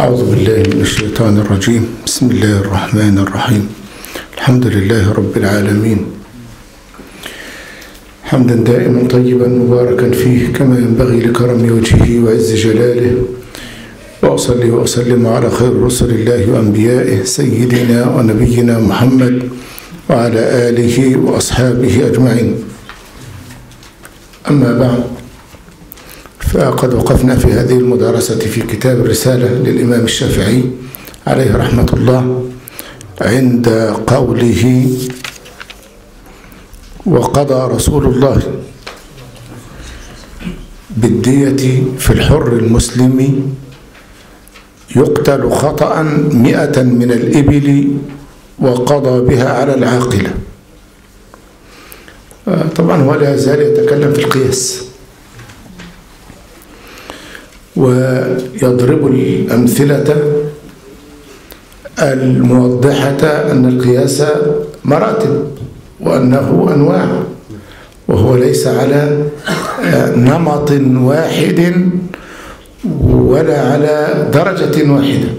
أعوذ بالله من الشيطان الرجيم. بسم الله الرحمن الرحيم. الحمد لله رب العالمين، حمدا دائما طيبا مباركا فيه كما ينبغي لكرم وجهه وعز جلاله، وأصلي وأسلم على خير رسل الله وأنبيائه سيدنا ونبينا محمد وعلى آله وأصحابه أجمعين. أما بعد، فقد وقفنا في هذه المدارسة في كتاب الرسالة للإمام الشافعي عليه رحمة الله عند قوله: وقضى رسول الله بالدية في الحر المسلم يقتل خطأ 100 من الإبل وقضى بها على العاقلة. طبعا هو لا يزال يتكلم في القياس ويضرب الأمثلة الموضحة أن القياس مراتب وأنه أنواع، وهو ليس على نمط واحد ولا على درجة واحدة.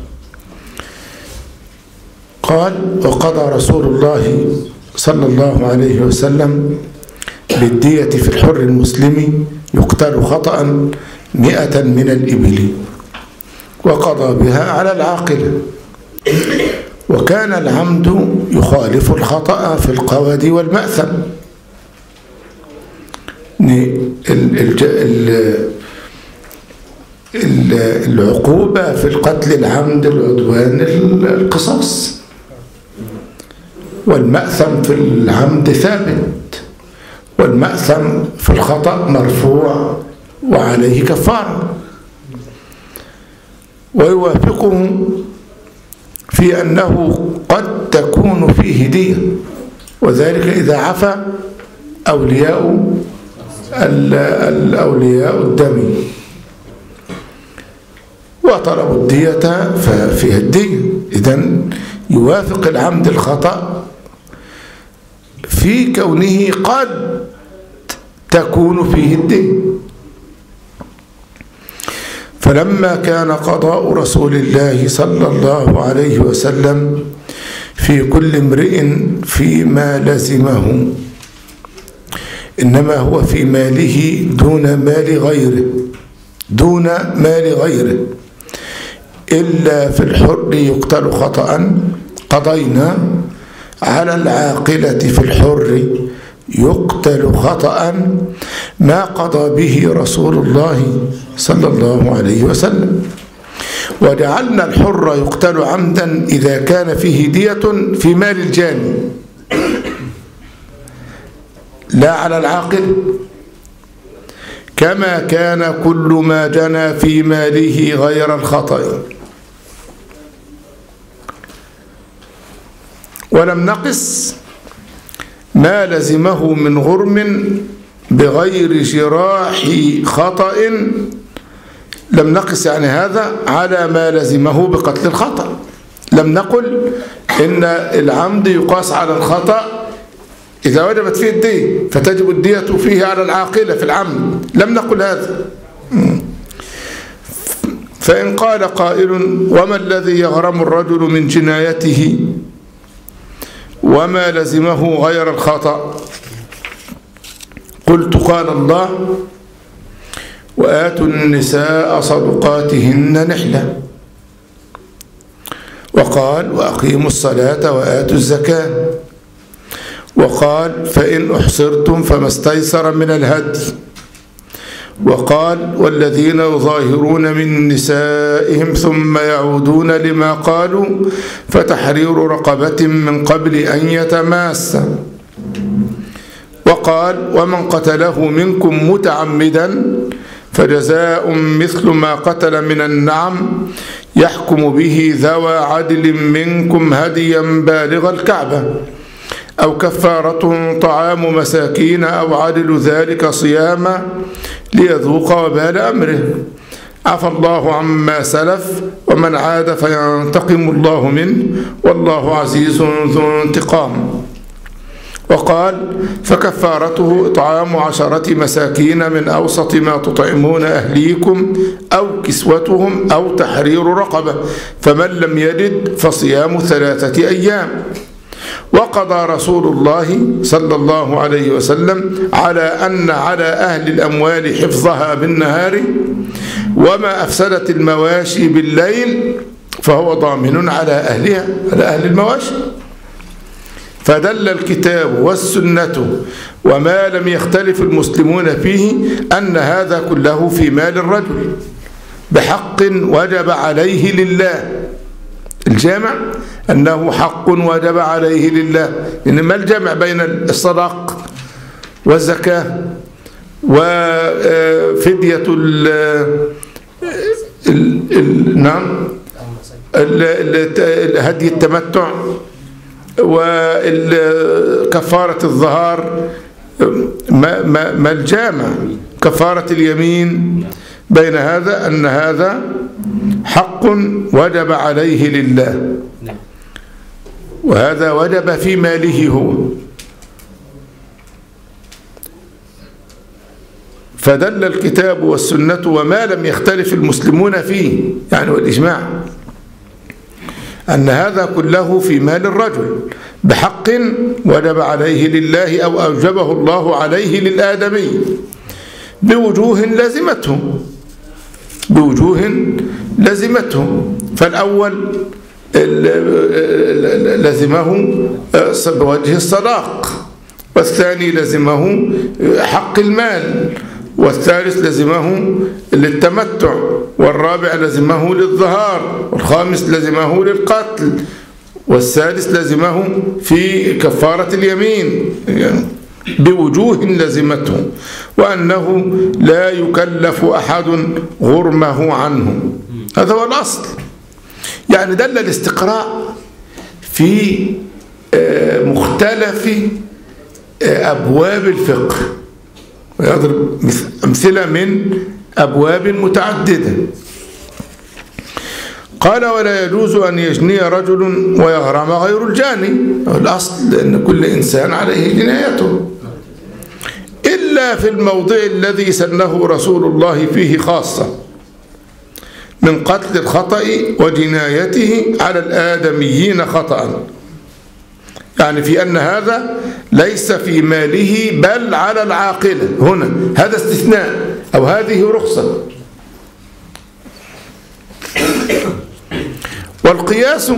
قال: وقضى رسول الله صلى الله عليه وسلم بالدية في الحر المسلم يقتل خطأ 100 من الإبل وقضى بها على العاقلة. وكان العمد يخالف الخطأ في القود والمأثم. العقوبة في القتل العمد العدوان القصاص، والمأثم في العمد ثابت، والمأثم في الخطأ مرفوع وعليه كفارة. ويوافقه في أنه قد تكون فيه دية، وذلك إذا عفى أولياء الدم وطلبوا الدية ففيها الدية. إذن يوافق العمد الخطأ في كونه قد تكون فيه الدية. فلما كان قضاء رسول الله صلى الله عليه وسلم في كل امرئ فيما لزمه، إنما هو في ماله دون مال غيره إلا في الحر يقتل خطأ، قضينا على العاقلة في الحر يقتل خطأ ما قضى به رسول الله صلى الله عليه وسلم. وجعلنا الحر يقتل عمدا إذا كان فيه دية في مال الجاني لا على العاقل، كما كان كل ما جنى في ماله غير الخطأ. ولم نقس ما لزمه من غرم بغير جراح خطأ، لم نقس يعني هذا على ما لزمه بقتل الخطأ. لم نقل إن العمد يقاس على الخطأ إذا وجبت فيه الدية فتجب الدية فيه على العاقلة في العمد، لم نقل هذا. فإن قال قائل: وما الذي يغرم الرجل من جنايته وما لزمه غير الخطأ؟ قلت: قال الله: وآتوا النساء صدقاتهن نحلة. وقال: وأقيموا الصلاة وآتوا الزكاة. وقال: فإن أحصرتم فما استيسر من الهدي. وقال: والذين يظاهرون من نسائهم ثم يعودون لما قالوا فتحرير رقبة من قبل أن يتماسا. وقال: ومن قتله منكم متعمدا فجزاء مثل ما قتل من النعم يحكم به ذوى عدل منكم هديا بالغ الكعبة أو كفارة طعام مساكين أو عدل ذلك صياما ليذوق وبال أمره. عفى الله عما سلف ومن عاد فينتقم الله منه والله عزيز ذو انتقام. وقال فكفارته إطعام 10 مساكين من أوسط ما تطعمون أهليكم أو كسوتهم أو تحرير رقبة، فمن لم يجد فصيام 3 أيام. وقضى رسول الله صلى الله عليه وسلم على أن على أهل الأموال حفظها بالنهار، وما أفسدت المواشي بالليل فهو ضامن على أهلها، على أهل المواشي. فدل الكتاب والسنة وما لم يختلف المسلمون فيه أن هذا كله في مال الرجل بحق وجب عليه لله. الجامع أنه حق وجب عليه لله، إنما الجمع بين الصدق والزكاة وفدية نعم هدي التمتع وكفارة الظهار، ما الجامع كفارة اليمين بين هذا أن هذا حق وجب عليه لله، وهذا وجب في ماله هو. فدل الكتاب والسنة وما لم يختلف المسلمون فيه، يعني والإجماع، أن هذا كله في مال الرجل بحق وجب عليه لله أو أوجبه الله عليه للآدمي بوجوه لزمته. فالأول لزمه بوجه الصداق، والثاني لزمه حق المال، والثالث لزمه للتمتع، والرابع لزمه للظهار، والخامس لزمه للقتل، والسادس لزمه في كفارة اليمين بوجوه لزمته، وأنه لا يكلف أحد غرمه عنه. هذا هو الأصل. يعني دل الاستقراء في مختلف أبواب الفقه، ويضرب أمثلة من أبواب متعددة. قال ولا يجوز أن يجني رجل ويغرم غير الجاني، الأصل لأن كل إنسان عليه جنايته، إلا في الموضع الذي سنه رسول الله فيه خاصة من قتل الخطأ وجنايته على الآدميين خطأ، يعني في أن هذا ليس في ماله بل على العاقلة، هنا هذا استثناء أو هذه رخصة. والقياس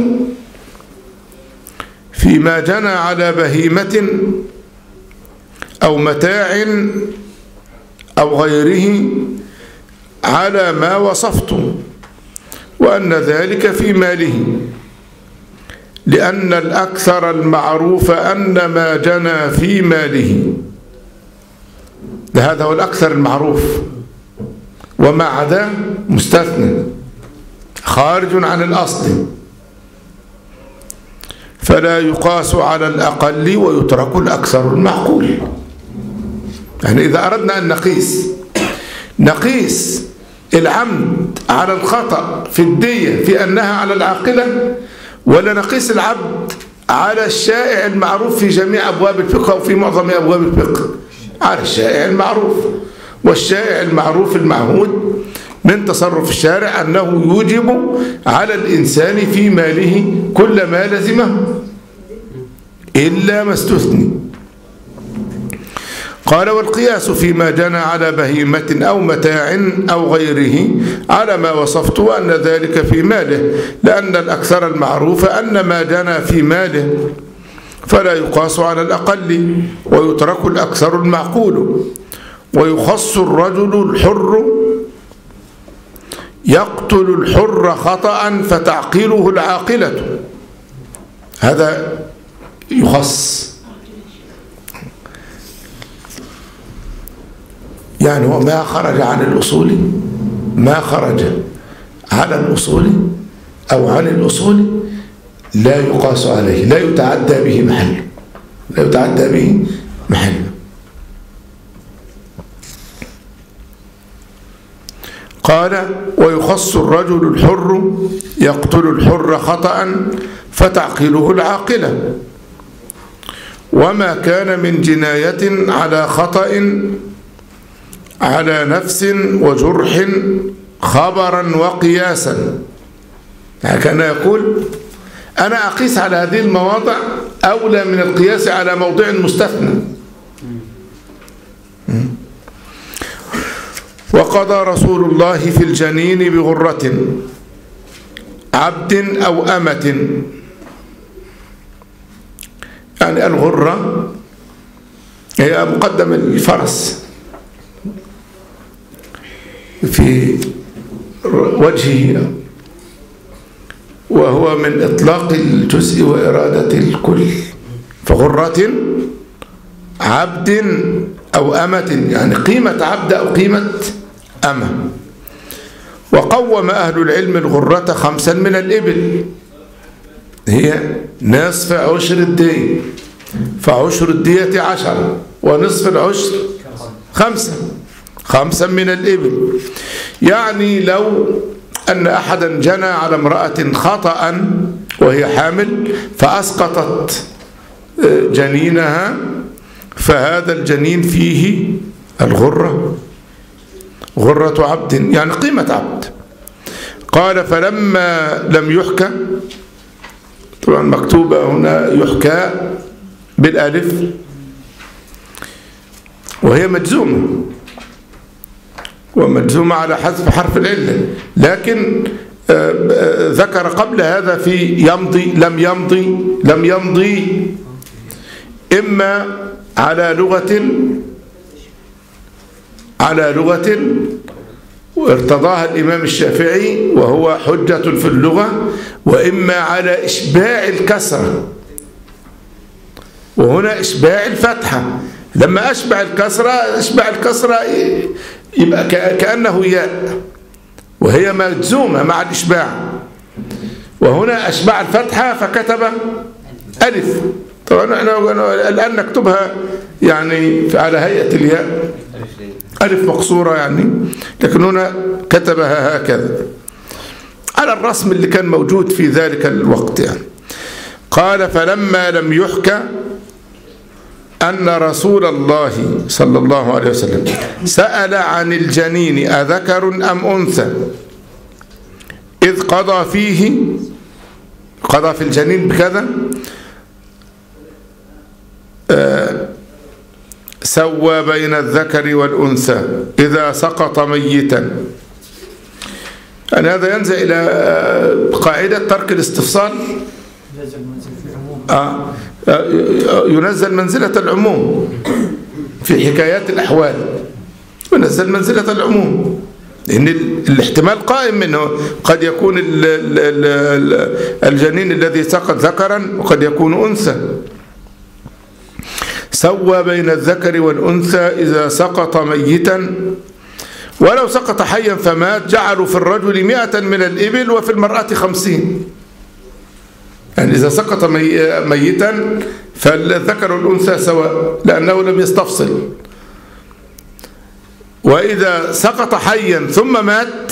فيما جنى على بهيمة أو متاع أو غيره على ما وصفته، وأن ذلك في ماله، لأن الأكثر المعروف أن ما جنى في ماله، هذا هو الأكثر المعروف، وما عدا مستثنى خارج عن الأصل، فلا يقاس على الأقل ويترك الأكثر المعقول. يعني إذا أردنا أن نقيس العمد على الخطأ في الدية في أنها على العاقلة، ولا نقيس العبد على الشائع المعروف في جميع أبواب الفقه أو في معظم أبواب الفقه؟ على الشائع المعروف، والشائع المعروف المعهود من تصرف الشارع أنه يوجب على الإنسان في ماله كل ما لزمه إلا ما استثني. قال والقياس فيما جنى على بهيمة أو متاع أو غيره على ما وصفت أن ذلك في ماله، لأن الأكثر المعروف أن ما جنى في ماله، فلا يقاس على الأقل ويترك الأكثر المعقول. ويخص الرجل الحر يقتل الحر خطأ فتعقله العاقلة، هذا يخص، يعني هو ما خرج عن الأصول، ما خرج على الأصول أو عن الأصول لا يقاس عليه، لا يتعدى به محل، لا يتعدى به محل. قال ويخص الرجل الحر يقتل الحر خطأ فتعقله العاقلة، وما كان من جناية على خطأ على نفس وجرح خبرا وقياسا. كان يقول أنا أقيس على هذه المواضع أولى من القياس على موضع مستثنى. وقضى رسول الله في الجنين بغرة عبد أو أمة. يعني الغرة هي مقدم الفرس في وجهه، وهو من إطلاق الجزء وإرادة الكل. فغرة عبد أو أمة، يعني قيمة عبد أو قيمة أمة. وقوم أهل العلم الغرة 5 من الإبل، هي نصف عشر الدية، فعشر الدية 10 ونصف العشر 5 من الإبل. يعني لو أن أحدا جنى على امرأة خطأ وهي حامل فأسقطت جنينها، فهذا الجنين فيه الغرة، غرة عبد، يعني قيمة عبد. قال فلما لم يحكى، طبعا مكتوبة هنا يحكى بالألف وهي مجزومة، ومجزومة على حذف حرف العلة، لكن ذكر قبل هذا في يمضي لم يمضي إما على لغة وارتضاها الإمام الشافعي وهو حجة في اللغة، وإما على إشباع الكسرة، وهنا إشباع الفتحة. لما أشبع الكسرة يبقى كأنه ياء، وهي مجزومة مع الإشباع. وهنا أشبع الفتحة فكتب ألف. طبعا احنا الآن نكتبها يعني على هيئة الياء، ألف مقصورة يعني، لكن هنا كتبها هكذا على الرسم اللي كان موجود في ذلك الوقت يعني. قال فلما لم يحكى أن رسول الله صلى الله عليه وسلم سأل عن الجنين أذكر أم أنثى، إذ قضى في الجنين بكذا، سوى بين الذكر والأنثى إذا سقط ميتا. يعني هذا ينزل إلى قاعدة ترك الاستفصال، ينزل منزلة العموم في حكايات الأحوال، ينزل منزلة العموم، لأن الاحتمال قائم منه، قد يكون الجنين الذي سقط ذكرا وقد يكون أنثى. سوى بين الذكر والأنثى إذا سقط ميتا، ولو سقط حيا فمات جعلوا في الرجل 100 من الإبل وفي المرأة 50. يعني إذا سقط ميتا فالذكر والأنثى سواء لأنه لم يستفصل. وإذا سقط حيا ثم مات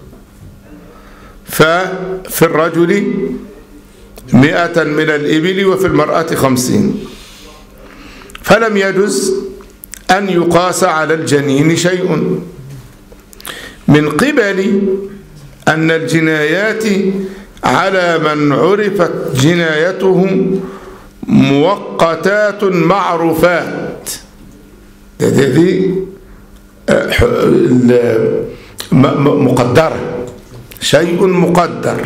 ففي الرجل 100 من الإبل وفي المرأة 50. فلم يجز أن يقاس على الجنين شيء من قبل أن الجنايات على من عرفت جنايته مؤقتات معروفات. هذه مقدرة، شيء مقدر.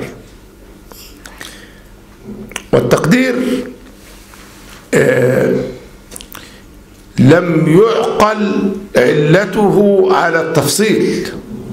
والتقدير لم يعقل علته على التفصيل.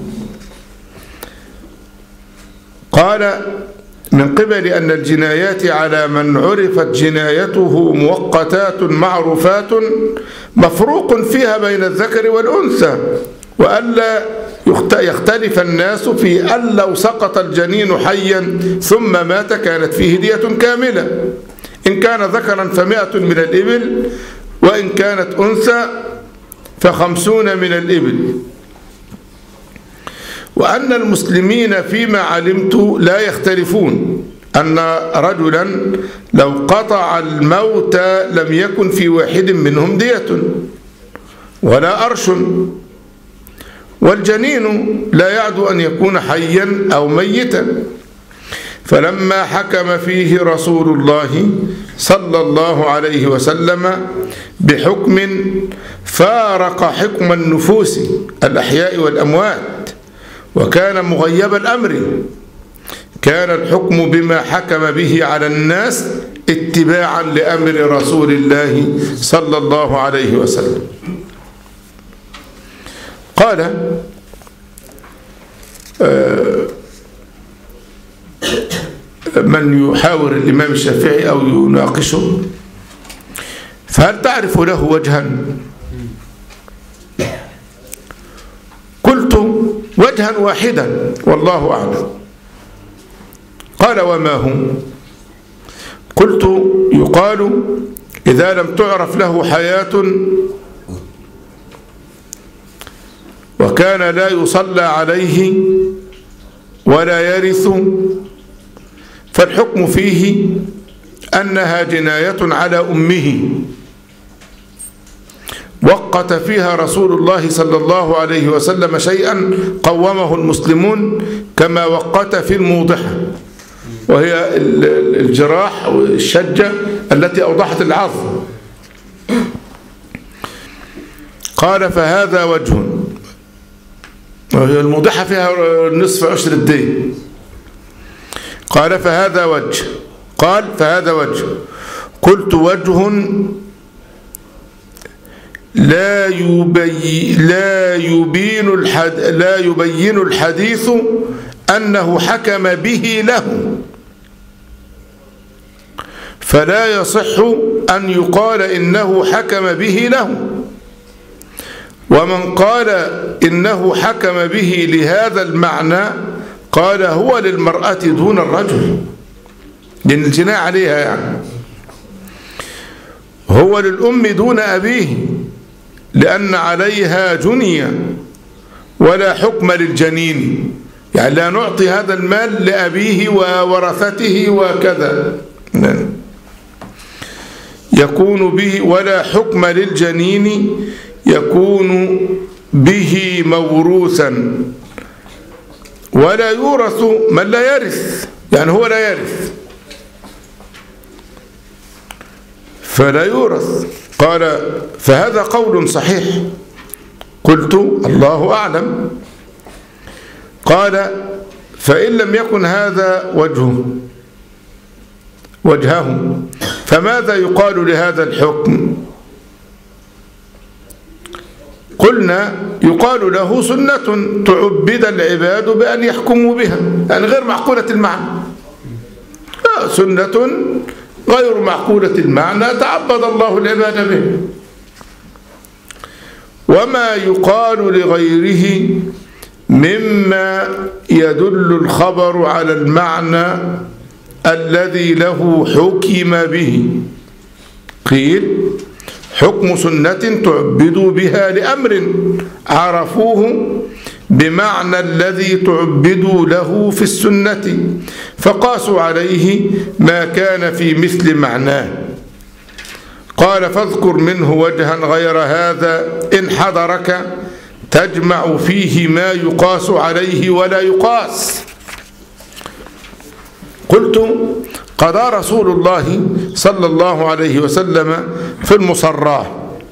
قال من قبل أن الجنايات على من عرفت جنايته مؤقتات معروفات مفروق فيها بين الذكر والأنثى، وألا يختلف الناس في أن لو سقط الجنين حيا ثم مات كانت فيه دية كاملة، إن كان ذكرا ف100 من الإبل، وإن كانت أنثى ف50 من الإبل. وأن المسلمين فيما علمت لا يختلفون أن رجلا لو قطع الموت لم يكن في واحد منهم دية ولا أرش، والجنين لا يعدو أن يكون حيا أو ميتا. فلما حكم فيه رسول الله صلى الله عليه وسلم بحكم فارق حكم النفوس الأحياء والأموات وكان مغيب الأمر، كان الحكم بما حكم به على الناس اتباعا لأمر رسول الله صلى الله عليه وسلم. قال من يحاور الإمام الشافعي أو يناقشه: فهل تعرف له وجها؟ قلت: وجها واحدا والله أعلم. قال: وما هو؟ قلت: يقال إذا لم تعرف له حياة وكان لا يصلى عليه ولا يرث فالحكم فيه أنها جناية على أمه، وقت فيها رسول الله صلى الله عليه وسلم شيئا قومه المسلمون كما وقت في الموضحة، وهي الجراح والشجة التي أوضحت العظم. قال: فهذا وجه، وهي الموضحة فيها نصف عشر الدين. قال: فهذا وجه. قال: فهذا وجه. قلت: وجه لا يبين الحديث أنه حكم به له، فلا يصح أن يقال إنه حكم به له. ومن قال إنه حكم به لهذا المعنى قال هو للمرأة دون الرجل، لأن الجناية عليها، يعني هو للأم دون أبيه لأن عليها جنية، ولا حكم للجنين، يعني لا نعطي هذا المال لأبيه وورثته وكذا، يكون به، ولا حكم للجنين يكون به موروثا، ولا يورث من لا يرث، يعني هو لا يرث فلا يورث. قال: فهذا قول صحيح. قلت: الله أعلم. قال: فإن لم يكن هذا وجهه فماذا يقال لهذا الحكم؟ قلنا: يقال له سنة تعبد العباد بأن يحكموا بها، يعني غير معقولة المعنى، سنة غير معقولة المعنى تعبد الله العباد به. وما يقال لغيره مما يدل الخبر على المعنى الذي له حكم به. قيل: حكم سنة تعبدوا بها لأمر عرفوه بمعنى الذي تعبدوا له في السنة، فقاسوا عليه ما كان في مثل معناه. قال: فاذكر منه وجها غير هذا إن حضرك تجمع فيه ما يقاس عليه ولا يقاس. قلت: قضى رسول الله صلى الله عليه وسلم في المصراه،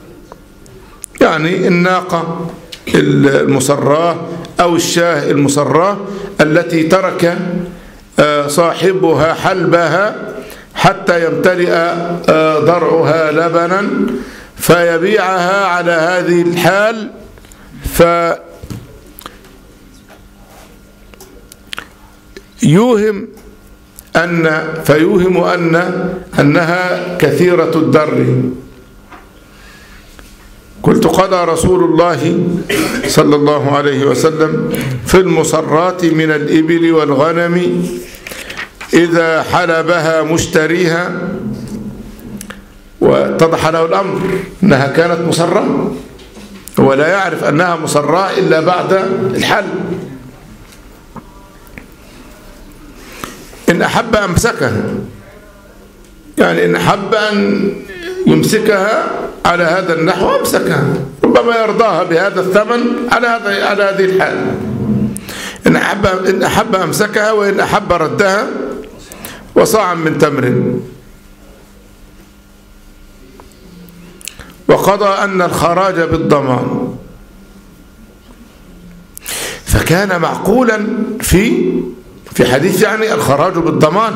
يعني الناقة المصراه أو الشاه المصراه التي ترك صاحبها حلبها حتى يمتلئ ضرعها لبنا فيبيعها على هذه الحال، فيوهم أنها كثيرة الدر. قلت: قضى رسول الله صلى الله عليه وسلم في المصرات من الإبل والغنم إذا حلبها مشتريها، واتضح له الأمر أنها كانت مصرة، ولا يعرف أنها مصرة إلا بعد الحلب. إن أحب أمسكها، يعني إن أحب أن يمسكها على هذا النحو أمسكها، ربما يرضاها بهذا الثمن على هذه الحال. إن أحب أمسكها، وإن أحب ردها وصاعا من تمر. وقضى أن الخراج بالضمان. فكان معقولا في حديث يعني الخراج بالضمان،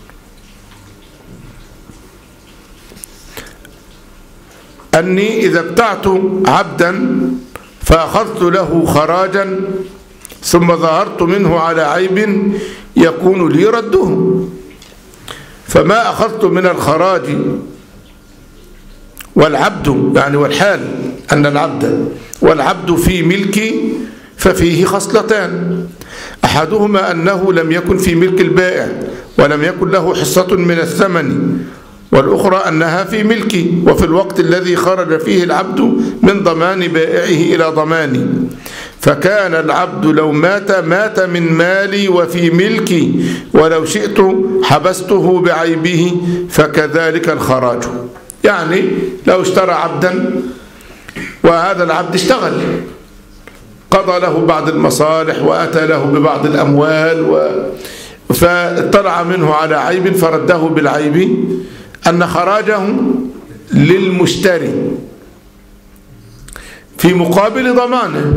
أني إذا ابتعت عبدا فأخذت له خراجا ثم ظهرت منه على عيب يكون لي رده، فما أخذت من الخراج والعبد يعني والحال أن العبد والعبد في ملكي ففيه خصلتان: أحدهما أنه لم يكن في ملك البائع ولم يكن له حصة من الثمن، والأخرى أنها في ملكي وفي الوقت الذي خرج فيه العبد من ضمان بائعه إلى ضماني، فكان العبد لو مات من مالي وفي ملكي، ولو شئت حبسته بعيبه، فكذلك الخراج. يعني لو اشترى عبدا وهذا العبد اشتغل، قضى له بعض المصالح وأتى له ببعض الأموال فاطلع منه على عيب فرده بالعيب، أن خراجه للمشتري في مقابل ضمانه،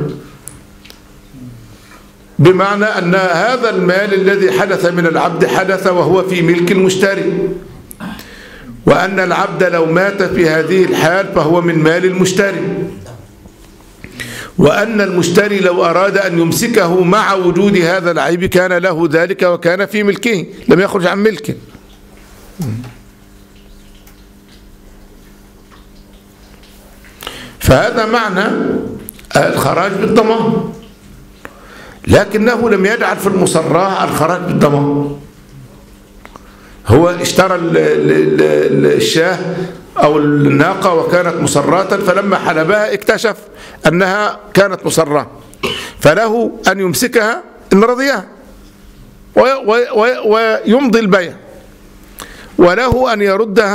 بمعنى أن هذا المال الذي حدث من العبد حدث وهو في ملك المشتري، وأن العبد لو مات في هذه الحال فهو من مال المشتري، وأن المشتري لو أراد أن يمسكه مع وجود هذا العيب كان له ذلك وكان في ملكه، لم يخرج عن ملكه. فهذا معنى الخراج بالضمان، لكنه لم يجعل في المصراة الخراج بالضمان. هو اشترى الشاه أو الناقة وكانت مصراة، فلما حلبها اكتشف أنها كانت مصراة، فله أن يمسكها إن رضيها ويمضي البيع، وله أن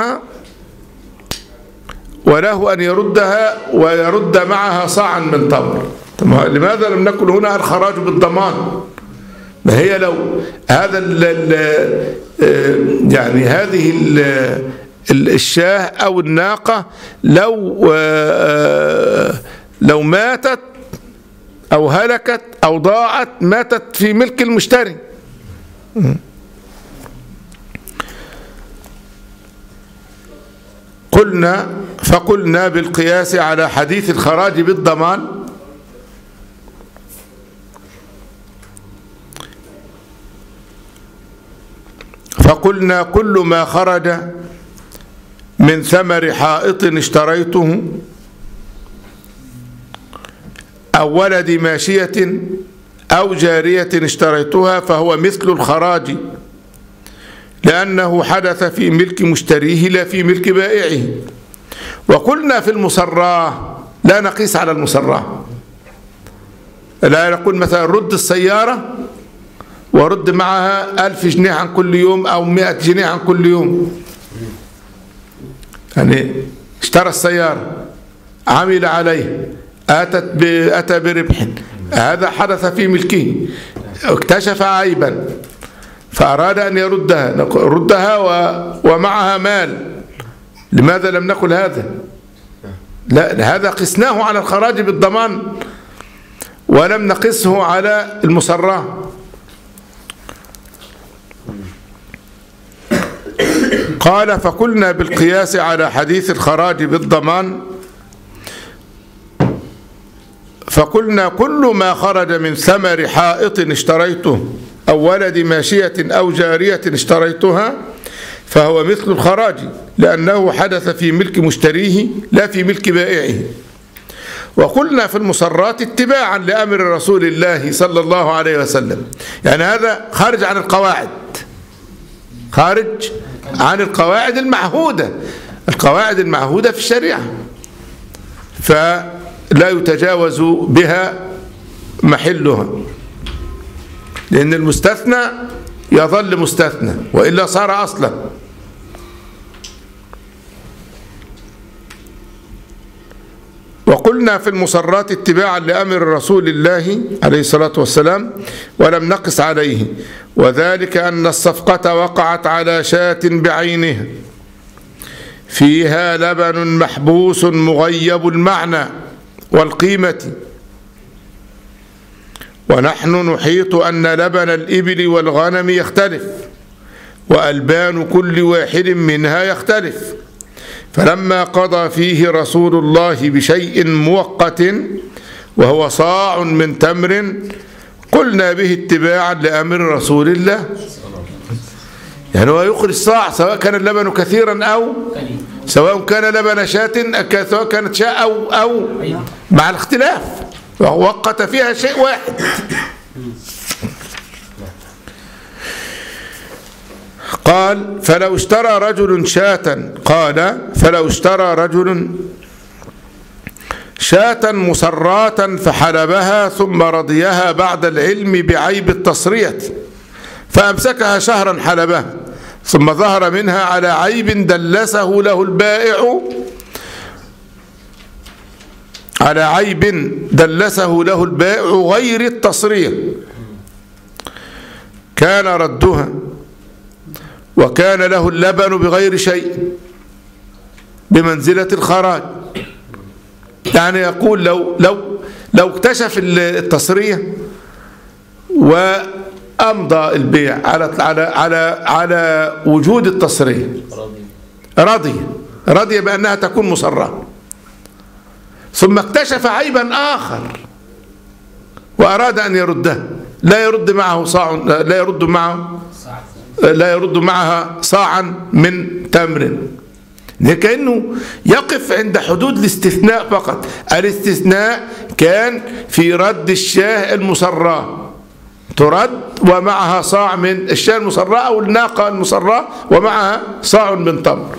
يردها ويرد معها صاعا من تمر. لماذا لم نقل هنا الخراج بالضمان؟ ما هي لو هذا يعني هذه الشاه أو الناقة لو ماتت أو هلكت أو ضاعت، ماتت في ملك المشتري. فقلنا بالقياس على حديث الخراج بالضمان فقلنا كل ما خرج من ثمر حائط اشتريته أو ولد ماشية أو جارية اشتريتها فهو مثل الخراج، لأنه حدث في ملك مشتريه لا في ملك بائعه. وقلنا في المصراة لا نقيس على المصراة، لا نقول مثلا رد السيارة ورد معها 1000 جنيه عن كل يوم أو 100 جنيه عن كل يوم. يعني اشترى السيارة، عمل عليه، أتى بربح، هذا حدث في ملكه، اكتشف عيبا فأراد أن ردها ومعها مال. لماذا لم نقل هذا؟ لا، هذا قسناه على الخراج بالضمان ولم نقسه على المصراة. قال فقلنا بالقياس على حديث الخراج بالضمان فقلنا كل ما خرج من ثمر حائط اشتريته أو ولد ماشية أو جارية اشتريتها فهو مثل الخراج، لأنه حدث في ملك مشتريه لا في ملك بائعه. وقلنا في المصرات اتباعا لأمر رسول الله صلى الله عليه وسلم، يعني هذا خارج عن القواعد، خارج عن القواعد المعهودة، القواعد المعهودة في الشريعة، فلا يتجاوز بها محلها، لأن المستثنى يظل مستثنى وإلا صار أصلا. وقلنا في المصرات اتباعا لأمر رسول الله عليه الصلاة والسلام ولم نقس عليه، وذلك أن الصفقة وقعت على شاة بعينها فيها لبن محبوس مغيب المعنى والقيمة، ونحن نحيط أن لبن الإبل والغنم يختلف وألبان كل واحد منها يختلف، فلما قضى فيه رسول الله بشيء مؤقت وهو صاع من تمر قلنا به اتباعا لأمر رسول الله. يعني هو يخرج صاع سواء كان اللبن كثيرا أو سواء كان لبن شاة، سواء كانت شاة أو مع الاختلاف، ووقت فيها شيء واحد. قال فلو اشترى رجل شاة، قال فلو اشترى رجل شاة مصراة فحلبها ثم رضيها بعد العلم بعيب التصرية فأمسكها شهرا حلبها ثم ظهر منها على عيب دلسه له البائع غير التصرية كان ردها وكان له اللبن بغير شيء بمنزلة الخراج. يعني يقول لو اكتشف التصرية وأمضى البيع على وجود التصرية، رضي بأنها تكون مصرة، ثم اكتشف عيبا آخر وأراد أن يرده، لا يرد معها صاعا من تمر، كأنه يقف عند حدود الاستثناء فقط. الاستثناء كان في رد الشاه المصراة، ترد ومعها صاع من الشاه المصراة أو الناقة المصراة ومعها صاع من تمر،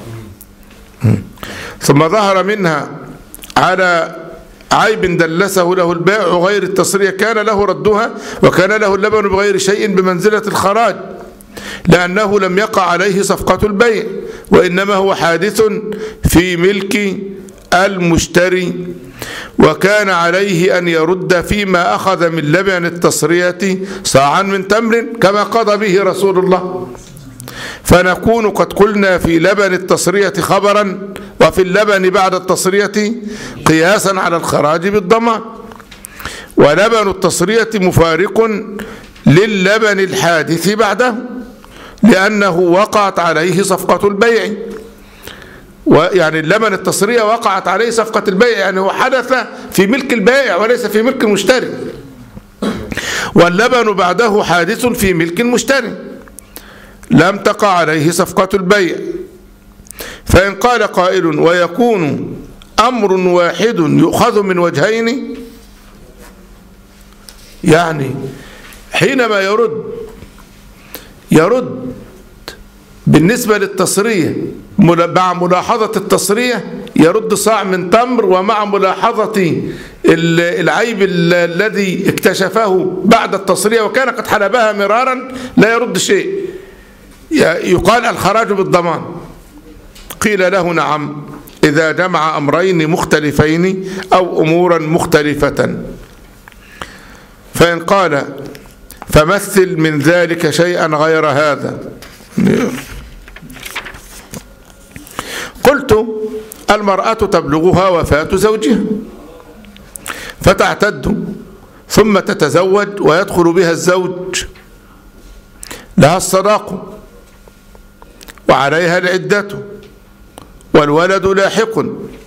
ثم ظهر منها على عيب دلسه له البائع غير التصرية كان له ردها وكان له اللبن بغير شيء بمنزلة الخراج، لأنه لم يقع عليه صفقة البيع وإنما هو حادث في ملك المشتري، وكان عليه أن يرد فيما أخذ من لبن التصرية صاعا من تمر كما قضى به رسول الله. فنكون قد قلنا في لبن التصرية خبرا وفي اللبن بعد التصرية قياسا على الخراج بالضمان، ولبن التصرية مفارق للبن الحادث بعده لأنه وقعت عليه صفقة البيع، ويعني اللبن التصرية وقعت عليه صفقة البيع، يعني هو حدث في ملك البائع وليس في ملك المشتري، واللبن بعده حادث في ملك المشتري لم تقع عليه صفقة البيع. فإن قال قائل ويكون أمر واحد يؤخذ من وجهين، يعني حينما يرد بالنسبة للتصرية مع ملاحظة التصرية يرد صاع من تمر، ومع ملاحظة العيب الذي اكتشفه بعد التصرية وكان قد حلبها مرارا لا يرد شيء، يقال الخراج بالضمان. قيل له نعم إذا جمع أمرين مختلفين أو أمورا مختلفة. فإن قال فمثل من ذلك شيئا غير هذا، قلت المرأة تبلغها وفاة زوجها فتعتد ثم تتزوج ويدخل بها الزوج، لها الصداق وعليها العدة والولد لاحق.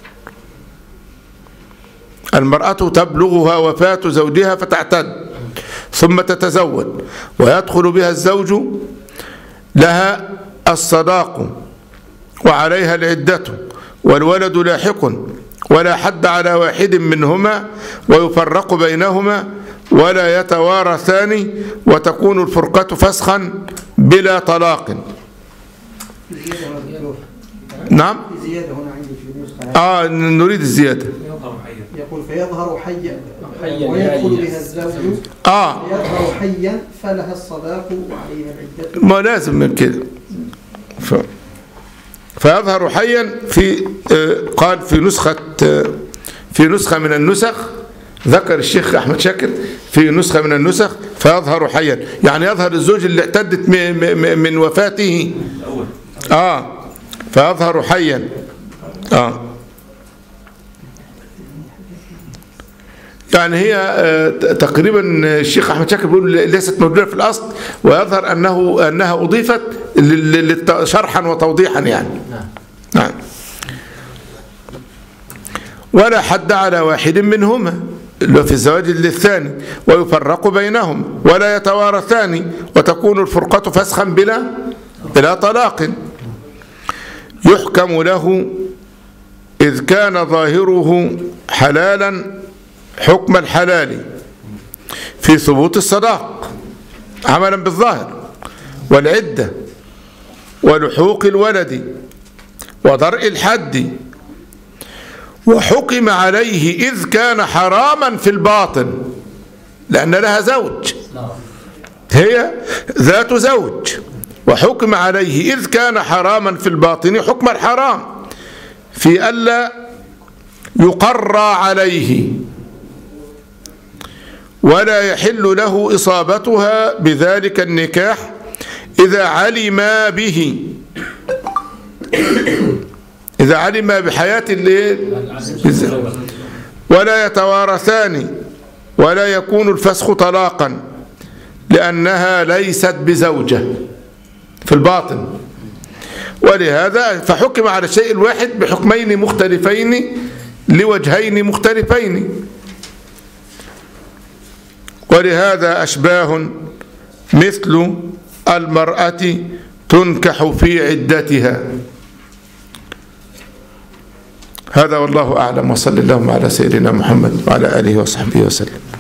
المرأة تبلغها وفاة زوجها فتعتد ثم تتزوج ويدخل بها الزوج، لها الصداق وعليها العدة والولد لاحق، ولا حد على واحد منهما ويفرق بينهما ولا يتوارثان، وتكون الفرقة فسخا بلا طلاق. نعم نريد الزيادة. يقول فيظهر حيا ويدخل بها الزوج يظهر حيا فلها الصداق وعليها العدة. ما لازم من كده. فيظهر حيا في قال في نسخة من النسخ، ذكر الشيخ أحمد شاكر في نسخة من النسخ فيظهر حيا، يعني يظهر الزوج اللي اعتدت من وفاته فيظهر حيا. يعني هي تقريبا الشيخ أحمد شاكر بيقول ليست موجودة في الأصل، ويظهر أنها أضيفت شرحا وتوضيحا يعني. نعم. ولا حد على واحد منهما اللي في الزواج للثاني، ويفرق بينهم ولا يتوارثان، وتكون الفرقة فسخا بلا طلاق. يحكم له إذ كان ظاهره حلالا حكم الحلال في ثبوت الصداق عملا بالظاهر، والعدة ولحوق الولد وضرء الحد، وحكم عليه إذ كان حراما في الباطن لأن لها زوج، هي ذات زوج، وحكم عليه إذ كان حراما في الباطن حكم الحرام في ألا يقرى عليه، ولا يحل له إصابتها بذلك النكاح إذا علم بحياة ولا يتوارثان، ولا يكون الفسخ طلاقا لأنها ليست بزوجة في الباطن. ولهذا فحكم على الشيء الواحد بحكمين مختلفين لوجهين مختلفين. ولهذا أشباه مثل المرأة تنكح في عدتها. هذا والله أعلم، وصلى اللهم على سيدنا محمد وعلى آله وصحبه وسلم.